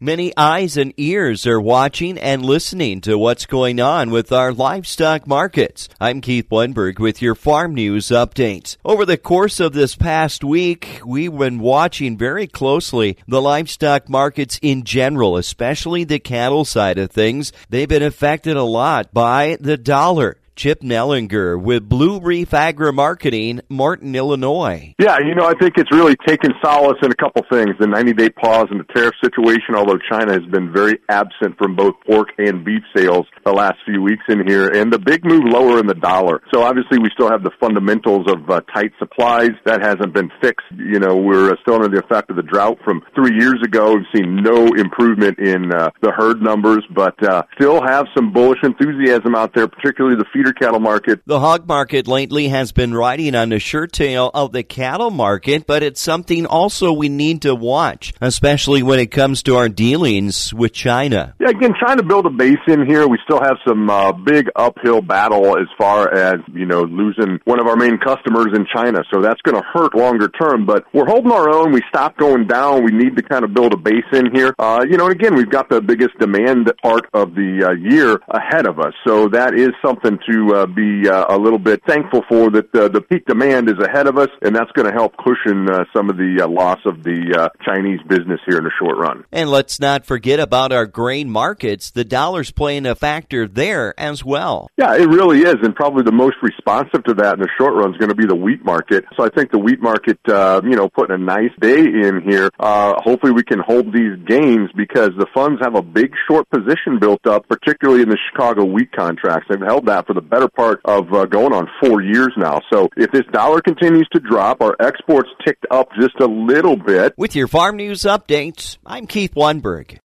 Many eyes and ears are watching and listening to what's going on with our livestock markets. I'm Keith Wenberg with your farm news updates. Over the course of this past week, we've been watching very closely the livestock markets in general, especially the cattle side of things. They've been affected a lot by the dollar. Chip Nellinger with Blue Reef Agri-Marketing, Martin, Illinois. Yeah, I think it's really taken solace in a couple things. The 90-day pause in the tariff situation, although China has been very absent from both pork and beef sales the last few weeks in here, and the big move lower in the dollar. So obviously we still have the fundamentals of tight supplies. That hasn't been fixed. We're still under the effect of the drought from 3 years ago. We've seen no improvement in the herd numbers, but still have some bullish enthusiasm out there, particularly the feeder cattle market. The hog market lately has been riding on the shirt tail of the cattle market, but it's something also we need to watch, especially when it comes to our dealings with China. Yeah, again, trying to build a base in here. We still have some big uphill battle as far as, losing one of our main customers in China. So that's going to hurt longer term, but we're holding our own. We stopped going down. We need to kind of build a base in here. And again, we've got the biggest demand part of the year ahead of us. So that is something to be a little bit thankful for, that the peak demand is ahead of us, and that's going to help cushion some of the loss of the Chinese business here in the short run. And let's not forget about our grain markets. The dollar's playing a factor there as well. Yeah, it really is, and probably the most responsive to that in the short run is going to be the wheat market. So I think the wheat market, putting a nice day in here. Hopefully we can hold these gains because the funds have a big short position built up, particularly in the Chicago wheat contracts. They've held that for the better part of going on 4 years now. So if this dollar continues to drop, our exports ticked up just a little bit. With your farm news updates, I'm Keith Wenberg.